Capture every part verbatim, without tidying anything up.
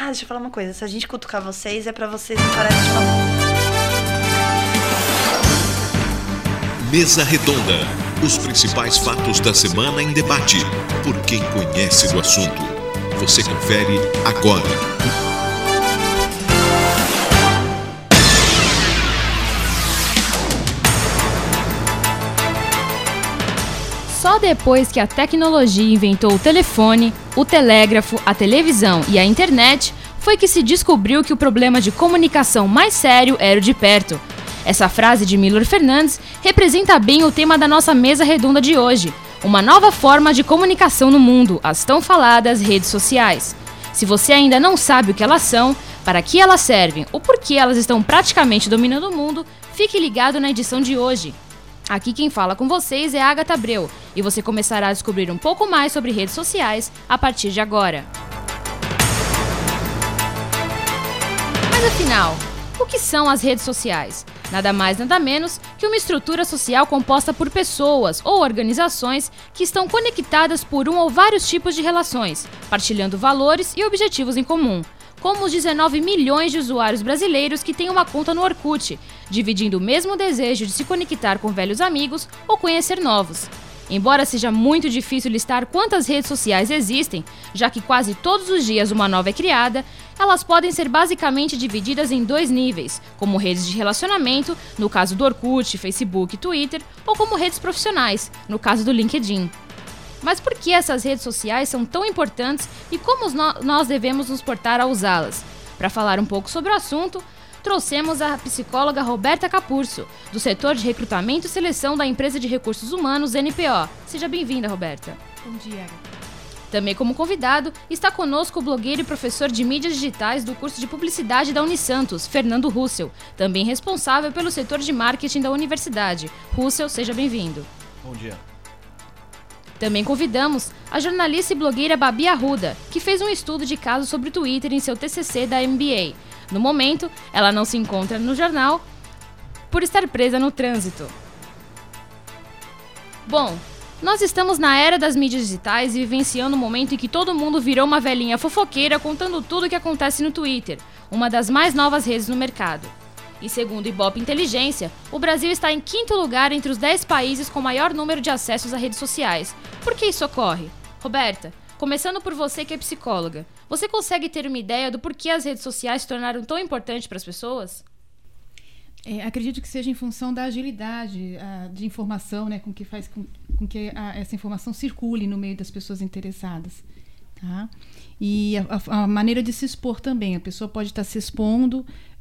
Ah, deixa eu falar uma coisa. Se a gente cutucar vocês, é pra vocês não pararem de falar. Mesa Redonda. Os principais fatos da semana em debate. Por quem conhece do assunto. Você confere agora. Só depois que a tecnologia inventou o telefone, o telégrafo, a televisão e a internet, foi que se descobriu que o problema de comunicação mais sério era o de perto. Essa frase de Milor Fernandes representa bem o tema da nossa mesa redonda de hoje, uma nova forma de comunicação no mundo, as tão faladas redes sociais. Se você ainda não sabe o que elas são, para que elas servem ou por que elas estão praticamente dominando o mundo, fique ligado na edição de hoje. Aqui quem fala com vocês é Agatha Abreu, e você começará a descobrir um pouco mais sobre redes sociais a partir de agora. Mas afinal, o que são as redes sociais? Nada mais nada menos que uma estrutura social composta por pessoas ou organizações que estão conectadas por um ou vários tipos de relações, partilhando valores e objetivos em comum, como os dezenove milhões de usuários brasileiros que têm uma conta no Orkut, dividindo o mesmo desejo de se conectar com velhos amigos ou conhecer novos. Embora seja muito difícil listar quantas redes sociais existem, já que quase todos os dias uma nova é criada, elas podem ser basicamente divididas em dois níveis, como redes de relacionamento, no caso do Orkut, Facebook e Twitter, ou como redes profissionais, no caso do LinkedIn. Mas por que essas redes sociais são tão importantes e como nós devemos nos portar a usá-las? Para falar um pouco sobre o assunto, trouxemos a psicóloga Roberta Capurso, do setor de recrutamento e seleção da empresa de recursos humanos N P O. Seja bem-vinda, Roberta. Bom dia. Também como convidado, está conosco o blogueiro e professor de mídias digitais do curso de publicidade da Unisantos, Fernando Russell, também responsável pelo setor de marketing da universidade. Russell, seja bem-vindo. Bom dia. Também convidamos a jornalista e blogueira Babi Arruda, que fez um estudo de caso sobre o Twitter em seu T C C da M B A. No momento, ela não se encontra no jornal por estar presa no trânsito. Bom, nós estamos na era das mídias digitais e vivenciando um momento em que todo mundo virou uma velhinha fofoqueira contando tudo o que acontece no Twitter, uma das mais novas redes no mercado. E segundo o Ibope Inteligência, o Brasil está em quinto lugar entre os dez países com maior número de acessos a redes sociais. Por que isso ocorre? Roberta, começando por você que é psicóloga, você consegue ter uma ideia do porquê as redes sociais se tornaram tão importantes para as pessoas? É, acredito que seja em função da agilidade a, de informação, né, com que faz com, com que a, essa informação circule no meio das pessoas interessadas. Tá? E a, a maneira de se expor também. A pessoa pode estar se expondo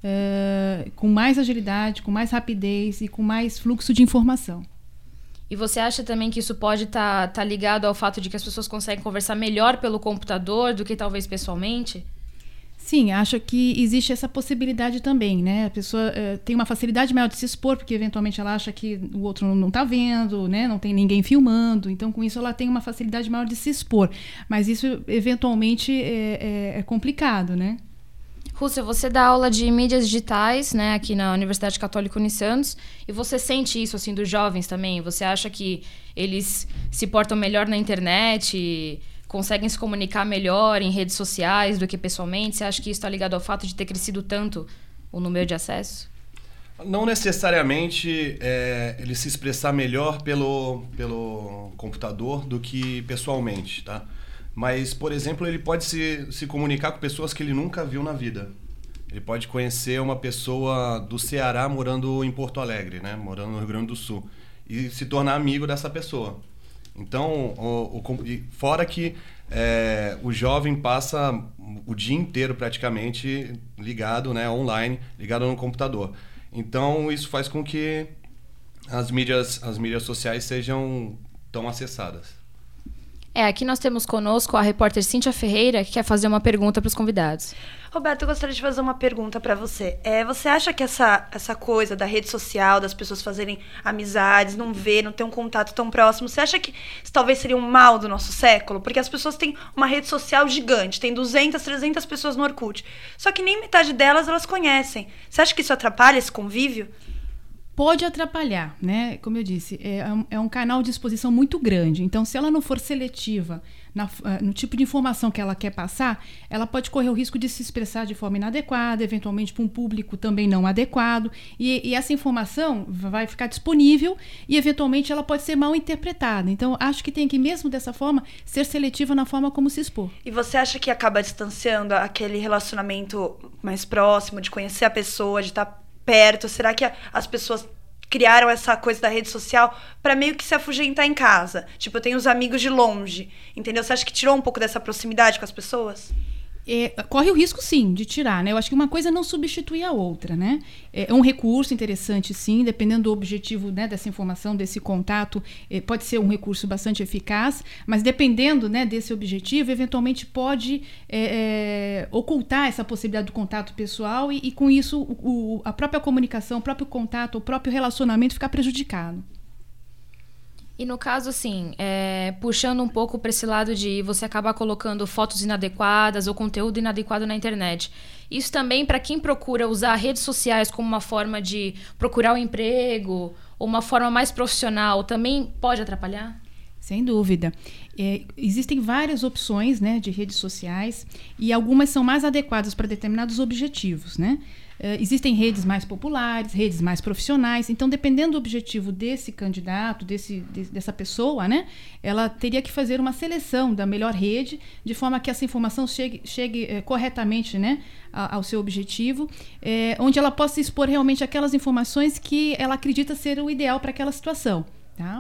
uh, com mais agilidade, com mais rapidez e com mais fluxo de informação. E você acha também que isso pode estar tá, tá ligado ao fato de que as pessoas conseguem conversar melhor pelo computador do que talvez pessoalmente? Sim, acho que existe essa possibilidade também, né? A pessoa uh, tem uma facilidade maior de se expor, porque eventualmente ela acha que o outro não está vendo, né? Não tem ninguém filmando, então com isso ela tem uma facilidade maior de se expor. Mas isso eventualmente é, é, é complicado, né? Russell, você dá aula de mídias digitais, né, aqui na Universidade Católica Unisantos, e você sente isso assim dos jovens também? Você acha que eles se portam melhor na internet, conseguem se comunicar melhor em redes sociais do que pessoalmente? Você acha que isso está ligado ao fato de ter crescido tanto o número de acesso? Não necessariamente é, ele se expressar melhor pelo, pelo computador do que pessoalmente, tá? Mas, por exemplo, ele pode se, se comunicar com pessoas que ele nunca viu na vida. Ele pode conhecer uma pessoa do Ceará morando em Porto Alegre, né? Morando no Rio Grande do Sul, e se tornar amigo dessa pessoa. Então, o, o, fora que é, o jovem passa o dia inteiro praticamente ligado, né, online, ligado no computador. Então, isso faz com que as mídias, as mídias sociais sejam tão acessadas. É, aqui nós temos conosco a repórter Cíntia Ferreira, que quer fazer uma pergunta para os convidados. Roberto, eu gostaria de fazer uma pergunta para você. É, você acha que essa, essa coisa da rede social, das pessoas fazerem amizades, não ver, não ter um contato tão próximo, você acha que isso talvez seria um mal do nosso século? Porque as pessoas têm uma rede social gigante, tem duzentas, trezentas pessoas no Orkut, só que nem metade delas elas conhecem. Você acha que isso atrapalha esse convívio? Pode atrapalhar, né? Como eu disse, é um, é um canal de exposição muito grande. Então, se ela não for seletiva na, no tipo de informação que ela quer passar, ela pode correr o risco de se expressar de forma inadequada, eventualmente para um público também não adequado. E, e essa informação vai ficar disponível e, eventualmente, ela pode ser mal interpretada. Então, acho que tem que, mesmo dessa forma, ser seletiva na forma como se expor. E você acha que acaba distanciando aquele relacionamento mais próximo, de conhecer a pessoa, de estar perto? Será que a, as pessoas criaram essa coisa da rede social para meio que se afugentar em casa? Tipo, eu tenho os amigos de longe, entendeu? Você acha que tirou um pouco dessa proximidade com as pessoas? É, corre o risco, sim, de tirar, né? Eu acho que uma coisa não substitui a outra, né? É um recurso interessante, sim, dependendo do objetivo, né, dessa informação, desse contato, é, pode ser um recurso bastante eficaz, mas dependendo, né, desse objetivo, eventualmente pode é, é, ocultar essa possibilidade do contato pessoal e, e com isso, o, o, a própria comunicação, o próprio contato, o próprio relacionamento ficar prejudicado. E no caso, assim, é, puxando um pouco para esse lado de você acabar colocando fotos inadequadas ou conteúdo inadequado na internet, isso também para quem procura usar redes sociais como uma forma de procurar um emprego ou uma forma mais profissional, também pode atrapalhar? Sem dúvida. É, existem várias opções, né, de redes sociais e algumas são mais adequadas para determinados objetivos, né? Uh, existem redes mais populares, redes mais profissionais. Então, dependendo do objetivo desse candidato, desse, de, dessa pessoa, né, ela teria que fazer uma seleção da melhor rede, de forma que essa informação chegue, chegue eh, corretamente, né, a, ao seu objetivo, eh, onde ela possa expor realmente aquelas informações que ela acredita ser o ideal para aquela situação, tá?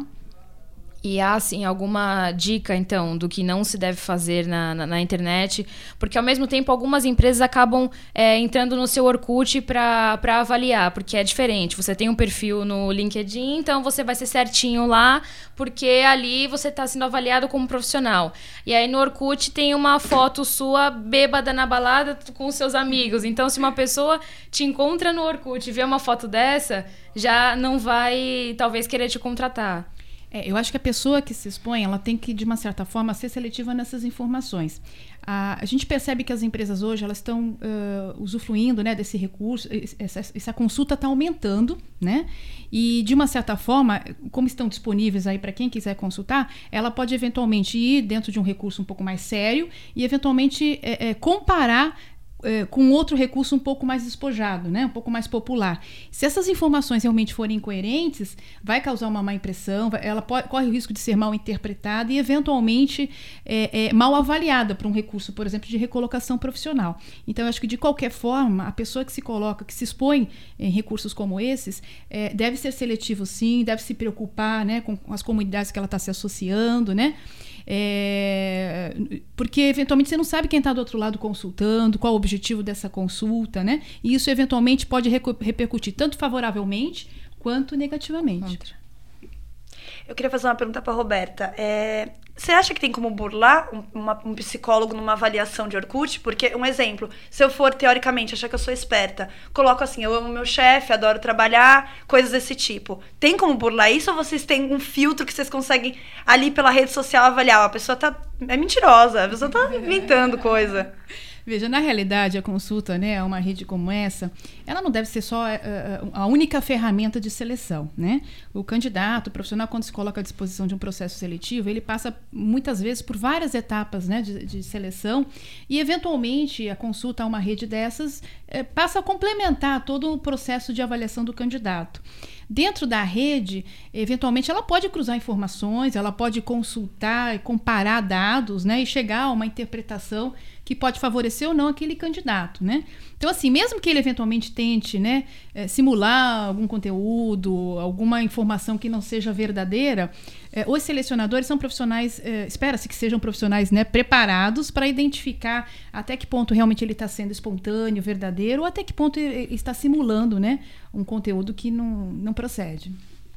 E há, assim, alguma dica, então, do que não se deve fazer na, na, na internet? Porque, ao mesmo tempo, algumas empresas acabam é, entrando no seu Orkut para para avaliar, porque é diferente. Você tem um perfil no LinkedIn, então você vai ser certinho lá, porque ali você está sendo avaliado como profissional. E aí, no Orkut, tem uma foto sua bêbada na balada com os seus amigos. Então, se uma pessoa te encontra no Orkut e vê uma foto dessa, já não vai, talvez, querer te contratar. É, eu acho que a pessoa que se expõe, ela tem que, de uma certa forma, ser seletiva nessas informações. A, a gente percebe que as empresas hoje, elas estão uh, usufruindo, né, desse recurso, essa, essa consulta está aumentando, né? E, de uma certa forma, como estão disponíveis aí para quem quiser consultar, ela pode eventualmente ir dentro de um recurso um pouco mais sério e, eventualmente, é, é, comparar com outro recurso um pouco mais despojado, né? Um pouco mais popular. Se essas informações realmente forem incoerentes, vai causar uma má impressão, vai, ela pode, corre o risco de ser mal interpretada e, eventualmente, é, é, mal avaliada para um recurso, por exemplo, de recolocação profissional. Então, eu acho que, de qualquer forma, a pessoa que se coloca, que se expõe em recursos como esses, é, deve ser seletivo, sim, deve se preocupar, né, com as comunidades que ela está se associando, né? É, porque eventualmente você não sabe quem está do outro lado consultando, qual o objetivo dessa consulta, né? E isso eventualmente pode recu- repercutir tanto favoravelmente quanto negativamente. Contra. Eu queria fazer uma pergunta para a Roberta. É, você acha que tem como burlar um, uma, um psicólogo numa avaliação de Orkut? Porque, um exemplo, se eu for, teoricamente, achar que eu sou esperta, coloco assim, eu amo meu chefe, adoro trabalhar, coisas desse tipo. Tem como burlar isso ou vocês têm um filtro que vocês conseguem, ali pela rede social, avaliar? A pessoa tá, é mentirosa, a pessoa tá inventando coisa. Veja, na realidade, a consulta, né, a uma rede como essa, ela não deve ser só uh, a única ferramenta de seleção, né? O candidato, o profissional, quando se coloca à disposição de um processo seletivo, ele passa muitas vezes por várias etapas, né, de, de seleção e, eventualmente, a consulta a uma rede dessas eh, passa a complementar todo o processo de avaliação do candidato. Dentro da rede, eventualmente, ela pode cruzar informações, ela pode consultar e comparar dados, né, e chegar a uma interpretação que pode favorecer ou não aquele candidato, né? Então, assim, mesmo que ele eventualmente tente, né, simular algum conteúdo, alguma informação que não seja verdadeira, eh, os selecionadores são profissionais, eh, espera-se que sejam profissionais, né, preparados para identificar até que ponto realmente ele está sendo espontâneo, verdadeiro, ou até que ponto ele está simulando, né, um conteúdo que não, não procede.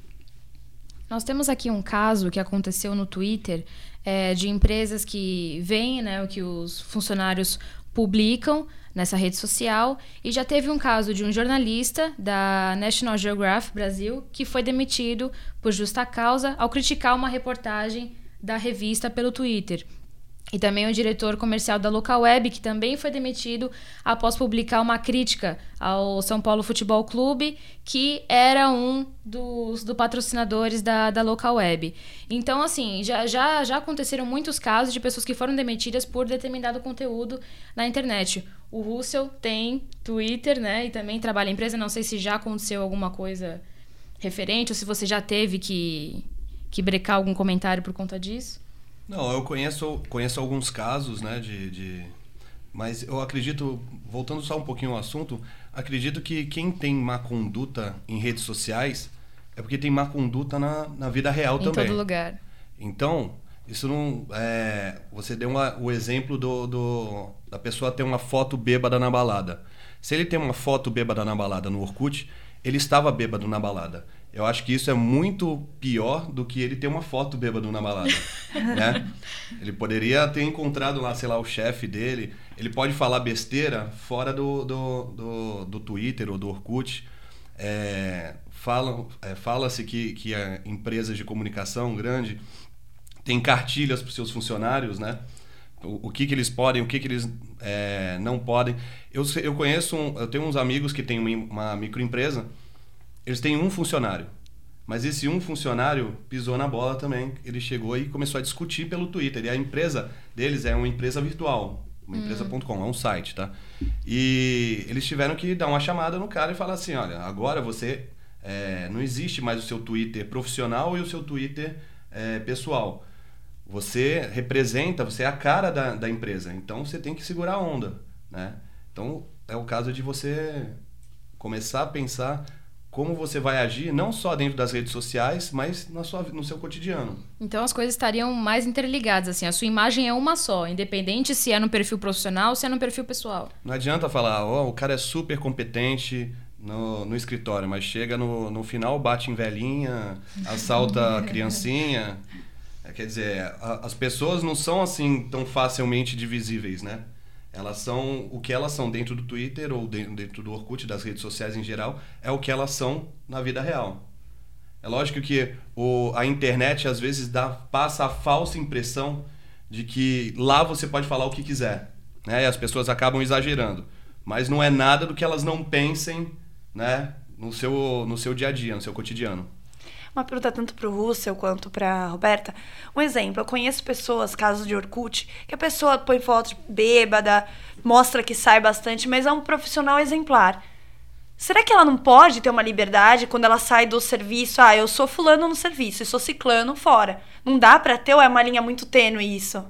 Nós temos aqui um caso que aconteceu no Twitter é, de empresas que veem, né, o que os funcionários publicam nessa rede social, e já teve um caso de um jornalista da National Geographic Brasil que foi demitido por justa causa ao criticar uma reportagem da revista pelo Twitter. E também o diretor comercial da Localweb, que também foi demitido após publicar uma crítica ao São Paulo Futebol Clube, que era um dos do patrocinadores da, da Localweb. Então, assim, já, já, já aconteceram muitos casos de pessoas que foram demitidas por determinado conteúdo na internet. O Russell tem Twitter, né? E também trabalha em empresa. Não sei se já aconteceu alguma coisa referente ou se você já teve que, que brecar algum comentário por conta disso. Não, eu conheço, conheço alguns casos, né, de, de... Mas eu acredito, voltando só um pouquinho ao assunto, acredito que quem tem má conduta em redes sociais é porque tem má conduta na, na vida real em também. Em todo lugar. Então, isso não... É, você deu uma, o exemplo do, do, da pessoa ter uma foto bêbada na balada. Se ele tem uma foto bêbada na balada no Orkut, ele estava bêbado na balada. Eu acho que isso é muito pior do que ele ter uma foto bêbado na balada, né? Ele poderia ter encontrado lá, sei lá, o chefe dele. Ele pode falar besteira fora do, do, do, do Twitter ou do Orkut. É, fala, é, fala-se que, que a empresas de comunicação grande têm cartilhas para os seus funcionários, né? O, o que, que eles podem, o que, que eles é, não podem. Eu, eu conheço, um, eu tenho uns amigos que têm uma, uma microempresa. Eles têm um funcionário, mas esse um funcionário pisou na bola também. Ele chegou e começou a discutir pelo Twitter. E a empresa deles é uma empresa virtual, uma empresa ponto com, é um site, tá? E eles tiveram que dar uma chamada no cara e falar assim, olha, agora você é, não existe mais o seu Twitter profissional e o seu Twitter é, pessoal. Você representa, você é a cara da, da empresa, então você tem que segurar a onda, né? Então é o caso de você começar a pensar como você vai agir, não só dentro das redes sociais, mas na sua, no seu cotidiano. Então as coisas estariam mais interligadas, assim, a sua imagem é uma só, independente se é no perfil profissional ou se é no perfil pessoal. Não adianta falar, ó, oh, o cara é super competente no, no escritório, mas chega no, no final, bate em velhinha, assalta criancinha. Quer dizer, a, as pessoas não são assim tão facilmente divisíveis, né? Elas são o que elas são dentro do Twitter ou dentro, dentro do Orkut, das redes sociais em geral, é o que elas são na vida real. É lógico que o, a internet às vezes dá, passa a falsa impressão de que lá você pode falar o que quiser, né? E as pessoas acabam exagerando. Mas não é nada do que elas não pensem, né? no, seu, no seu dia a dia, no seu cotidiano. Uma pergunta tanto para o Russell quanto para a Roberta. Um exemplo, eu conheço pessoas, casos de Orkut, que a pessoa põe foto bêbada, mostra que sai bastante, mas é um profissional exemplar. Será que ela não pode ter uma liberdade quando ela sai do serviço? Ah, eu sou fulano no serviço e sou ciclano fora. Não dá para ter ou é uma linha muito tênue isso?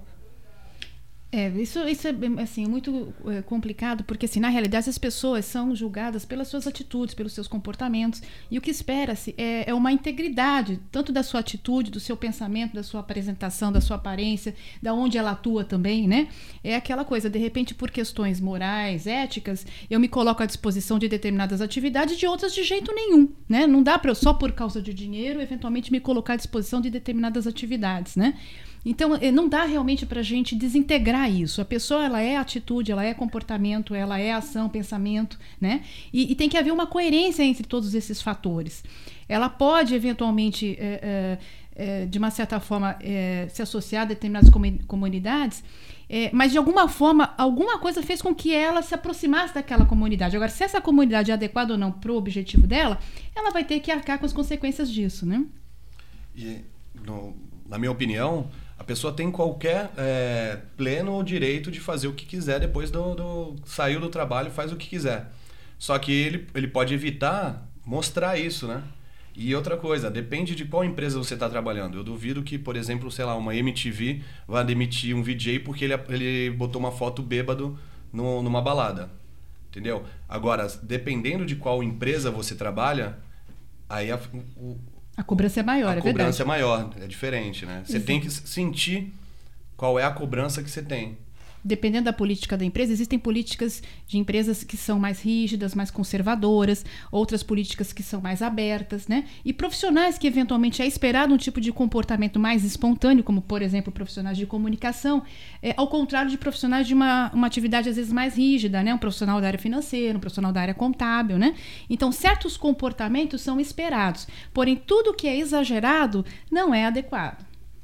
É, isso, isso é assim, muito é, complicado, porque assim, na realidade as pessoas são julgadas pelas suas atitudes, pelos seus comportamentos, e o que espera-se é, é uma integridade, tanto da sua atitude, do seu pensamento, da sua apresentação, da sua aparência, da onde ela atua também, né? É aquela coisa, de repente, por questões morais, éticas, eu me coloco à disposição de determinadas atividades e de outras de jeito nenhum, né? Não dá para eu, só por causa de dinheiro, eventualmente me colocar à disposição de determinadas atividades, né? Então, não dá realmente para a gente desintegrar isso. A pessoa, ela é atitude, ela é comportamento, ela é ação, pensamento, né? E, e tem que haver uma coerência entre todos esses fatores. Ela pode, eventualmente, é, é, de uma certa forma, é, se associar a determinadas comunidades, é, mas, de alguma forma, alguma coisa fez com que ela se aproximasse daquela comunidade. Agora, se essa comunidade é adequada ou não para o objetivo dela, ela vai ter que arcar com as consequências disso, né? E, no, na minha opinião, a pessoa tem qualquer é, pleno direito de fazer o que quiser depois do, do... Saiu do trabalho, faz o que quiser. Só que ele, ele pode evitar mostrar isso, né? E outra coisa, depende de qual empresa você está trabalhando. Eu duvido que, por exemplo, sei lá, uma M T V vá demitir um V J porque ele, ele botou uma foto bêbado no, numa balada. Entendeu? Agora, dependendo de qual empresa você trabalha, aí a, o, A cobrança é maior, a é verdade. A cobrança é maior, é diferente, né? Você Exato. tem que sentir qual é a cobrança que você tem. Dependendo da política da empresa, existem políticas de empresas que são mais rígidas, mais conservadoras, outras políticas que são mais abertas, né? E profissionais que eventualmente é esperado um tipo de comportamento mais espontâneo, como, por exemplo, profissionais de comunicação, é, ao contrário de profissionais de uma, uma atividade às vezes mais rígida, né? Um profissional da área financeira, um profissional da área contábil, né? Então, certos comportamentos são esperados, porém, tudo que é exagerado não é adequado.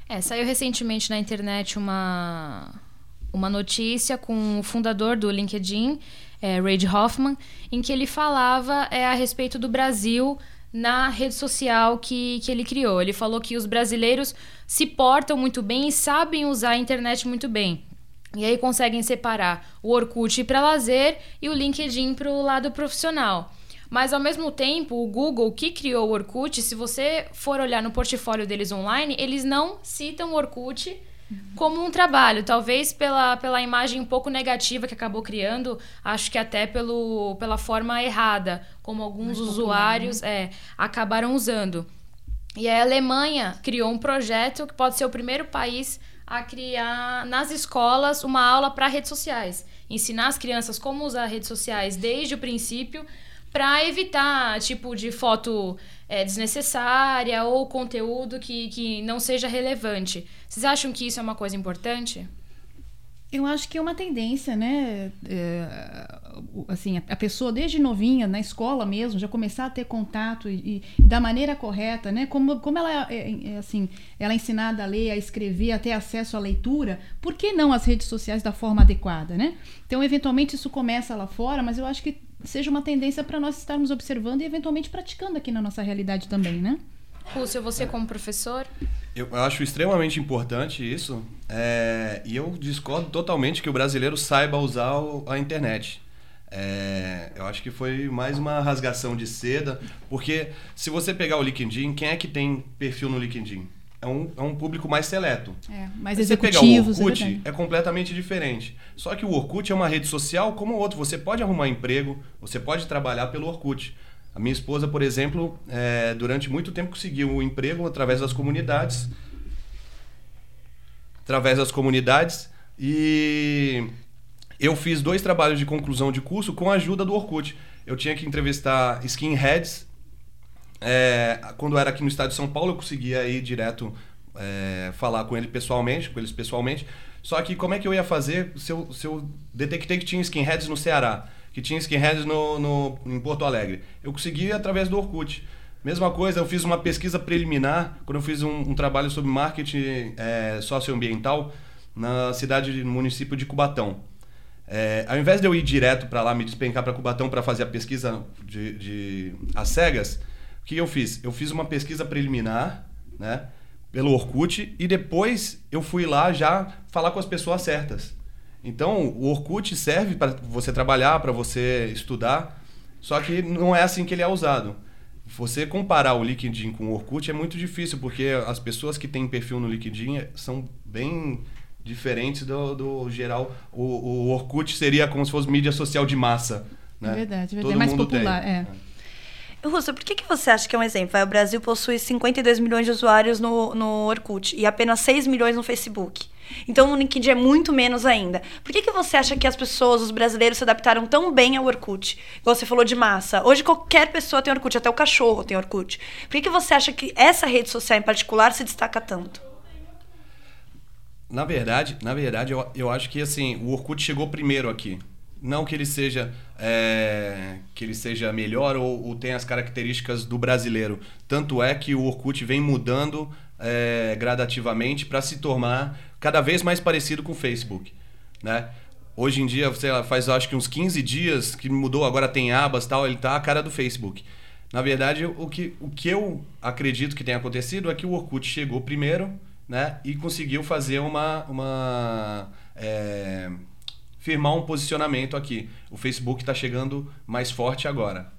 É, saiu recentemente na internet uma, uma notícia com o fundador do LinkedIn, é, Reid Hoffman, em que ele falava é, a respeito do Brasil na rede social que, que ele criou. Ele falou que os brasileiros se portam muito bem e sabem usar a internet muito bem. E aí conseguem separar o Orkut para lazer e o LinkedIn para o lado profissional. Mas, ao mesmo tempo, o Google, que criou o Orkut, se você for olhar no portfólio deles online, eles não citam o Orkut como um trabalho. Talvez pela, pela imagem um pouco negativa que acabou criando, acho que até pelo, pela forma errada, como alguns Mais usuários popular, né? é, acabaram usando. E a Alemanha criou um projeto que pode ser o primeiro país a criar nas escolas uma aula para redes sociais. Ensinar as crianças como usar redes sociais desde o princípio, para evitar tipo de foto é, desnecessária ou conteúdo que, que não seja relevante. Vocês acham que isso é uma coisa importante? Eu acho que é uma tendência, né? É, assim, a pessoa desde novinha, na escola mesmo, já começar a ter contato e, e da maneira correta, né? Como, como ela é, é, assim, ela é ensinada a ler, a escrever, a ter acesso à leitura, por que não as redes sociais da forma adequada, né? Então, eventualmente, isso começa lá fora, mas eu acho que seja uma tendência para nós estarmos observando e eventualmente praticando aqui na nossa realidade também, né? Rússio, você como professor? Eu acho extremamente importante isso, é, e eu discordo totalmente que o brasileiro saiba usar o, a internet. É, eu acho que foi mais uma rasgação de seda, porque se você pegar o LinkedIn, quem é que tem perfil no LinkedIn? É um, é um público mais seleto. É, mais se executivos. Você pegar o Orkut, é, é completamente diferente. Só que o Orkut é uma rede social como o outro. Você pode arrumar emprego, você pode trabalhar pelo Orkut. A minha esposa, por exemplo, é, durante muito tempo conseguiu um emprego através das comunidades. Através das comunidades. E eu fiz dois trabalhos de conclusão de curso com a ajuda do Orkut. Eu tinha que entrevistar skinheads. É, quando eu era aqui no estado de São Paulo, eu conseguia ir direto é, falar com ele pessoalmente, com eles pessoalmente. Só que como é que eu ia fazer se eu, se eu detectei que tinha skinheads no Ceará, que tinha skinheads no, no, em Porto Alegre? Eu consegui através do Orkut. Mesma coisa, eu fiz uma pesquisa preliminar, quando eu fiz um, um trabalho sobre marketing é, socioambiental na cidade, no município de Cubatão. É, ao invés de eu ir direto para lá, me despencar para Cubatão para fazer a pesquisa de, de, às cegas, o que eu fiz? Eu fiz uma pesquisa preliminar, né, pelo Orkut, e depois eu fui lá já falar com as pessoas certas. Então, o Orkut serve para você trabalhar, para você estudar, só que não é assim que ele é usado. Você comparar o LinkedIn com o Orkut é muito difícil, porque as pessoas que têm perfil no LinkedIn são bem diferentes do, do geral. O, o Orkut seria como se fosse mídia social de massa, né? É verdade, é verdade. Todo É mais mundo popular, tem. é. Rússio, por que, que você acha que é um exemplo? Vai, o Brasil possui cinquenta e dois milhões de usuários no, no Orkut e apenas seis milhões no Facebook. Então, no LinkedIn é muito menos ainda. Por que, que você acha que as pessoas, os brasileiros, se adaptaram tão bem ao Orkut? Igual você falou de massa. Hoje, qualquer pessoa tem Orkut, até o cachorro tem Orkut. Por que, que você acha que essa rede social, em particular, se destaca tanto? Na verdade, na verdade eu, eu acho que assim, o Orkut chegou primeiro aqui. Não que ele seja, é, que ele seja melhor ou, ou tenha as características do brasileiro. Tanto é que o Orkut vem mudando é, gradativamente para se tornar cada vez mais parecido com o Facebook, né? Hoje em dia, sei lá, faz acho que uns quinze dias que mudou, agora tem abas e tal, ele tá a cara do Facebook. Na verdade, o que, o que eu acredito que tenha acontecido é que o Orkut chegou primeiro, né? E conseguiu fazer uma... uma é, firmar um posicionamento aqui. O Facebook está chegando mais forte agora.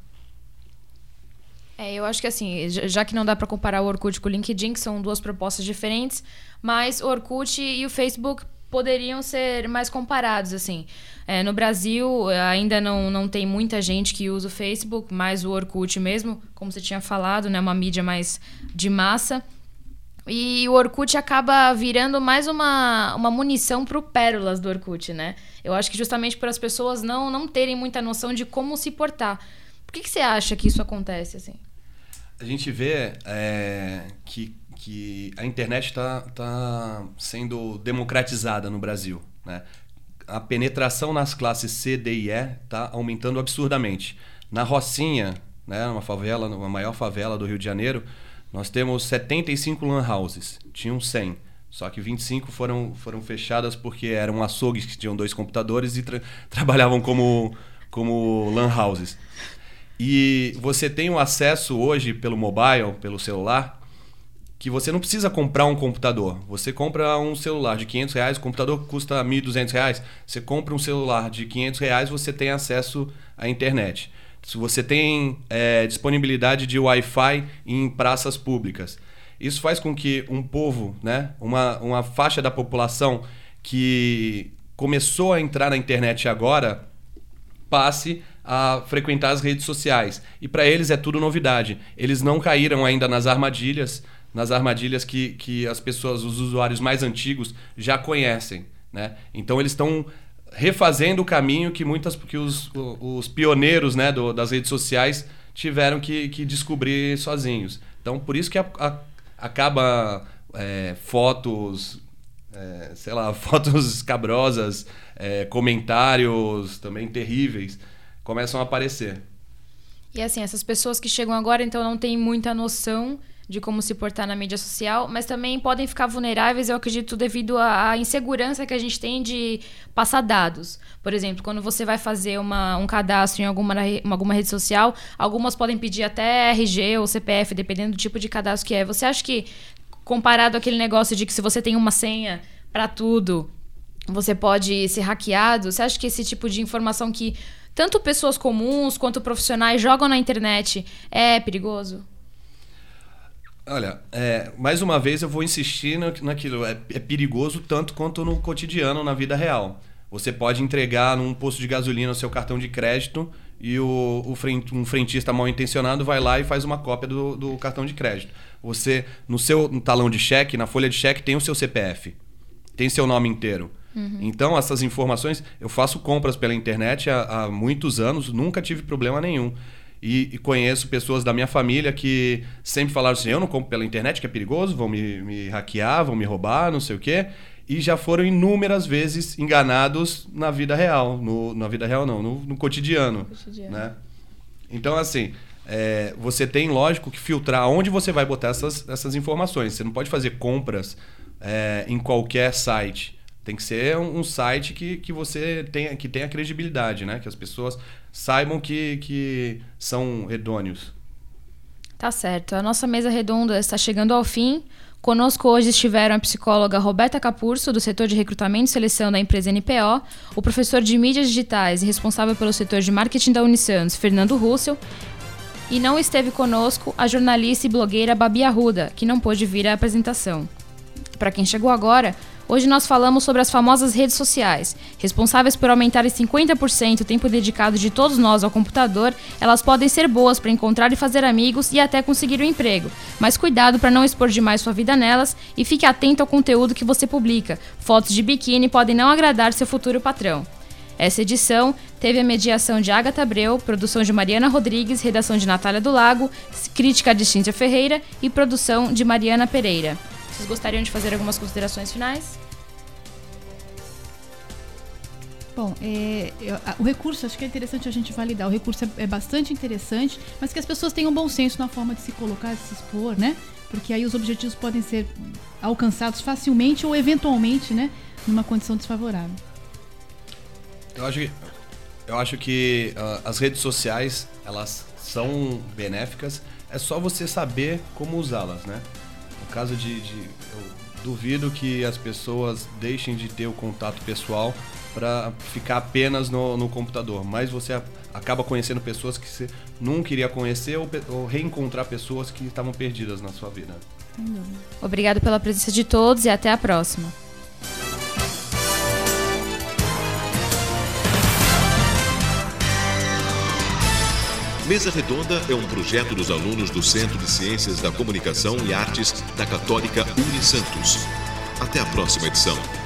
É, eu acho que assim, já que não dá para comparar o Orkut com o LinkedIn, que são duas propostas diferentes, mas o Orkut e o Facebook poderiam ser mais comparados, assim. É, no Brasil, ainda não, não tem muita gente que usa o Facebook, mas o Orkut mesmo, como você tinha falado, né, uma mídia mais de massa. E o Orkut acaba virando mais uma, uma munição para o pérolas do Orkut, né? Eu acho que justamente por as pessoas não, não terem muita noção de como se portar. Por que, que você acha que isso acontece, assim? A gente vê é, que, que a internet está tá sendo democratizada no Brasil, né? A penetração nas classes C, D e E está aumentando absurdamente. Na Rocinha, né, uma favela, uma maior favela do Rio de Janeiro, nós temos setenta e cinco lan houses, tinham cem. Só que vinte e cinco foram, foram fechadas porque eram açougues que tinham dois computadores e tra- trabalhavam como, como lan houses. E você tem um acesso hoje pelo mobile, pelo celular, que você não precisa comprar um computador. Você compra um celular de quinhentos reais, o computador custa mil e duzentos reais. Você compra um celular de quinhentos reais, você tem acesso à internet. Se você tem é, disponibilidade de Wi-Fi em praças públicas. Isso faz com que um povo, né, uma, uma faixa da população que começou a entrar na internet agora, passe a frequentar as redes sociais. E para eles é tudo novidade. Eles não caíram ainda nas armadilhas, nas armadilhas que, que as pessoas, os usuários mais antigos já conhecem, né? Então eles estão refazendo o caminho que, muitas, que os, os pioneiros, né, do, das redes sociais tiveram que, que descobrir sozinhos. Então por isso que a, a, acaba é, fotos, é, sei lá, fotos escabrosas, é, comentários também terríveis começam a aparecer. E assim, essas pessoas que chegam agora, então, não têm muita noção de como se portar na mídia social, mas também podem ficar vulneráveis, eu acredito, devido à insegurança que a gente tem de passar dados. Por exemplo, quando você vai fazer uma, um cadastro em alguma, alguma rede social, algumas podem pedir até R G ou C P F, dependendo do tipo de cadastro que é. Você acha que, comparado àquele negócio de que se você tem uma senha para tudo, você pode ser hackeado, você acha que esse tipo de informação que tanto pessoas comuns quanto profissionais jogam na internet é perigoso? Olha, é, mais uma vez eu vou insistir naquilo. É, é perigoso tanto quanto no cotidiano, na vida real. Você pode entregar num posto de gasolina o seu cartão de crédito e o, o frent, um frentista mal intencionado vai lá e faz uma cópia do, do cartão de crédito. Você, no seu no talão de cheque, na folha de cheque, tem o seu C P F. Tem seu nome inteiro. Uhum. Então, essas informações... Eu faço compras pela internet há, há muitos anos, nunca tive problema nenhum. E, e conheço pessoas da minha família que sempre falaram assim, eu não compro pela internet, que é perigoso, vão me, me hackear, vão me roubar, não sei o quê. E já foram inúmeras vezes enganados na vida real. No, na vida real não, no, no cotidiano. cotidiano. Né? Então, assim, é, você tem, lógico, que filtrar onde você vai botar essas, essas informações. Você não pode fazer compras é, em qualquer site. Tem que ser um, um site que, que você tenha, que tenha credibilidade, né? Que as pessoas saibam que, que são idôneos. Tá certo. A nossa mesa redonda está chegando ao fim. Conosco hoje estiveram a psicóloga Roberta Capurso, do setor de recrutamento e seleção da empresa N P O, o professor de mídias digitais e responsável pelo setor de marketing da Unisantos, Fernando Russell, e não esteve conosco a jornalista e blogueira Babi Arruda, que não pôde vir à apresentação. Para quem chegou agora, hoje nós falamos sobre as famosas redes sociais. Responsáveis por aumentar em cinquenta por cento o tempo dedicado de todos nós ao computador, elas podem ser boas para encontrar e fazer amigos e até conseguir um emprego. Mas cuidado para não expor demais sua vida nelas e fique atento ao conteúdo que você publica. Fotos de biquíni podem não agradar seu futuro patrão. Essa edição teve a mediação de Agatha Abreu, produção de Mariana Rodrigues, redação de Natália do Lago, crítica de Cíntia Ferreira e produção de Mariana Pereira. Vocês gostariam de fazer algumas considerações finais? Bom, é, eu, a, o recurso, acho que é interessante a gente validar. O recurso é, é bastante interessante, mas que as pessoas tenham bom senso na forma de se colocar, de se expor, né? Porque aí os objetivos podem ser alcançados facilmente ou eventualmente, né? Numa condição desfavorável. Eu acho que, eu acho que uh, as redes sociais, elas são benéficas. É só você saber como usá-las, né? No caso de, de... Eu duvido que as pessoas deixem de ter o contato pessoal para ficar apenas no, no computador. Mas você acaba conhecendo pessoas que você nunca iria conhecer ou, ou reencontrar pessoas que estavam perdidas na sua vida. Obrigado pela presença de todos e até a próxima. Mesa Redonda é um projeto dos alunos do Centro de Ciências da Comunicação e Artes da Católica Unisantos. Até a próxima edição.